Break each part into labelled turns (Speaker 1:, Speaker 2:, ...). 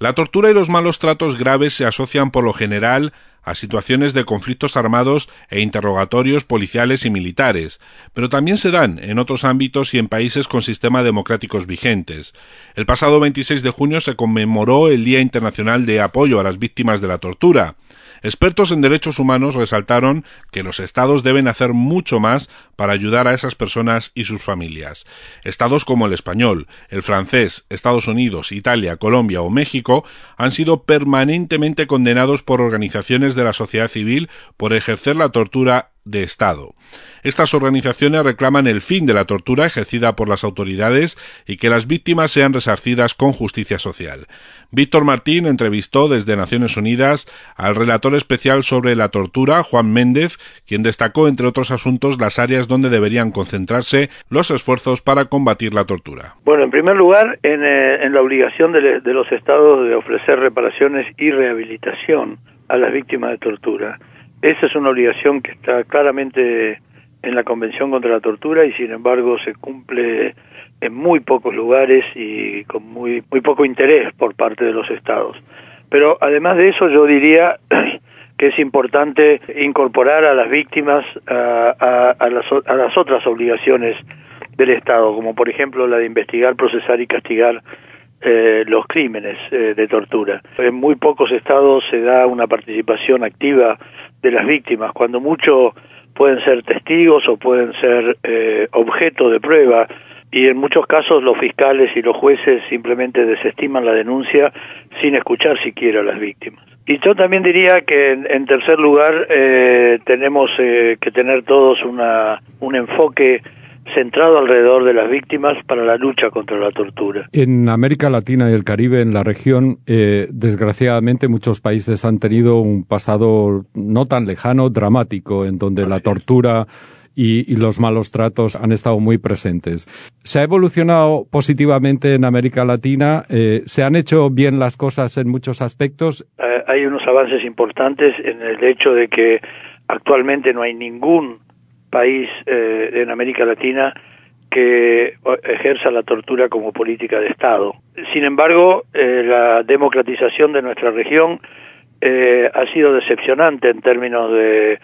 Speaker 1: La tortura y los malos tratos graves se asocian por lo general a situaciones de conflictos armados e interrogatorios policiales y militares, pero también se dan en otros ámbitos y en países con sistemas democráticos vigentes. El pasado 26 de junio se conmemoró el Día Internacional de Apoyo a las Víctimas de la Tortura. Expertos en derechos humanos resaltaron que los estados deben hacer mucho más para ayudar a esas personas y sus familias. Estados como el español, el francés, Estados Unidos, Italia, Colombia o México han sido permanentemente condenados por organizaciones de la sociedad civil por ejercer la tortura de Estado. Estas organizaciones reclaman el fin de la tortura ejercida por las autoridades y que las víctimas sean resarcidas con justicia social. Víctor Martín entrevistó desde Naciones Unidas al relator especial sobre la tortura, Juan Méndez, quien destacó, entre otros asuntos, las áreas donde deberían concentrarse los esfuerzos para combatir la tortura.
Speaker 2: Bueno, en primer lugar, en la obligación de los estados de ofrecer reparaciones y rehabilitación a las víctimas de tortura. Esa es una obligación que está claramente en la Convención contra la Tortura y sin embargo se cumple en muy pocos lugares y con muy poco interés por parte de los estados. Pero además de eso yo diría que es importante incorporar a las víctimas a las otras obligaciones del Estado, como por ejemplo la de investigar, procesar y castigar los crímenes de tortura. En muy pocos estados se da una participación activa de las víctimas, cuando mucho pueden ser testigos o pueden ser objeto de prueba, y en muchos casos los fiscales y los jueces simplemente desestiman la denuncia sin escuchar siquiera a las víctimas. Y yo también diría que en tercer lugar tenemos que tener todos un enfoque centrado alrededor de las víctimas para la lucha contra la tortura.
Speaker 3: En América Latina y el Caribe, en la región, desgraciadamente muchos países han tenido un pasado no tan lejano, dramático, en donde la tortura y los malos tratos han estado muy presentes. ¿Se ha evolucionado positivamente en América Latina? ¿Se han hecho bien las cosas en muchos aspectos?
Speaker 2: Hay unos avances importantes en el hecho de que actualmente no hay ningún país en América Latina que ejerza la tortura como política de Estado. Sin embargo, la democratización de nuestra región ha sido decepcionante en términos de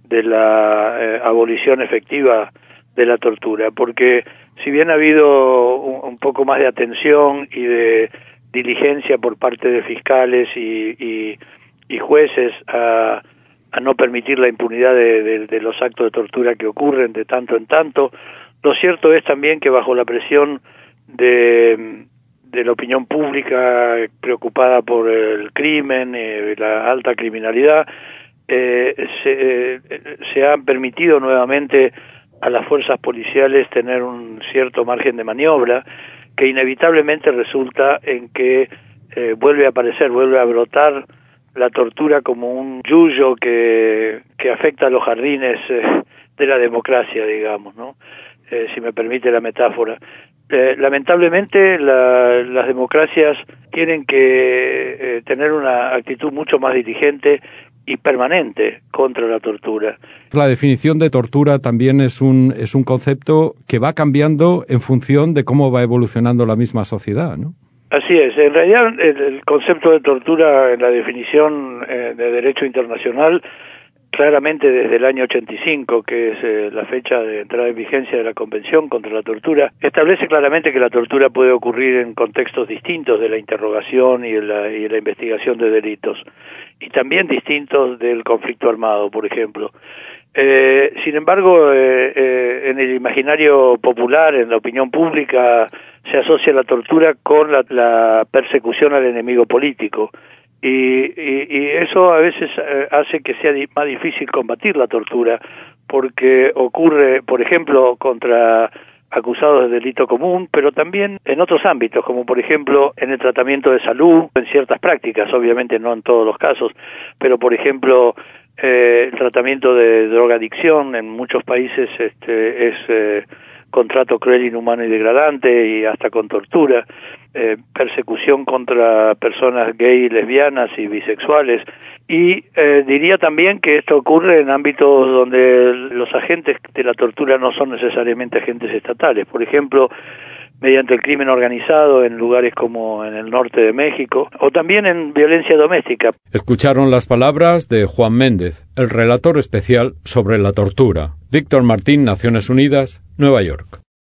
Speaker 2: la abolición efectiva de la tortura, porque si bien ha habido un poco más de atención y de diligencia por parte de fiscales y jueces a no permitir la impunidad de los actos de tortura que ocurren de tanto en tanto, lo cierto es también que bajo la presión de la opinión pública preocupada por el crimen, la alta criminalidad, se ha permitido nuevamente a las fuerzas policiales tener un cierto margen de maniobra que inevitablemente resulta en que vuelve a aparecer, vuelve a brotar la tortura como un yuyo que afecta a los jardines de la democracia, digamos, ¿no? Si me permite la metáfora. Lamentablemente las democracias tienen que tener una actitud mucho más diligente y permanente contra la tortura.
Speaker 3: La definición de tortura también es un concepto que va cambiando en función de cómo va evolucionando la misma sociedad, ¿no?
Speaker 2: Así es. En realidad, el concepto de tortura en la definición de derecho internacional, claramente desde el año 85, que es la fecha de entrada en vigencia de la Convención contra la Tortura, establece claramente que la tortura puede ocurrir en contextos distintos de la interrogación y la investigación de delitos, y también distintos del conflicto armado, por ejemplo. Sin embargo, en el imaginario popular, en la opinión pública, se asocia la tortura con la persecución al enemigo político, y eso a veces hace que sea más difícil combatir la tortura, porque ocurre, por ejemplo, contra acusados de delito común, pero también en otros ámbitos, como por ejemplo en el tratamiento de salud, en ciertas prácticas, obviamente no en todos los casos, pero por ejemplo el tratamiento de drogadicción en muchos países es contrato cruel, inhumano y degradante, y hasta con tortura, persecución contra personas gay, lesbianas y bisexuales. Y diría también que esto ocurre en ámbitos donde los agentes de la tortura no son necesariamente agentes estatales. Por ejemplo, mediante el crimen organizado en lugares como en el norte de México, o también en violencia doméstica.
Speaker 3: Escucharon las palabras de Juan Méndez, el relator especial sobre la tortura. Víctor Martín, Naciones Unidas, Nueva York.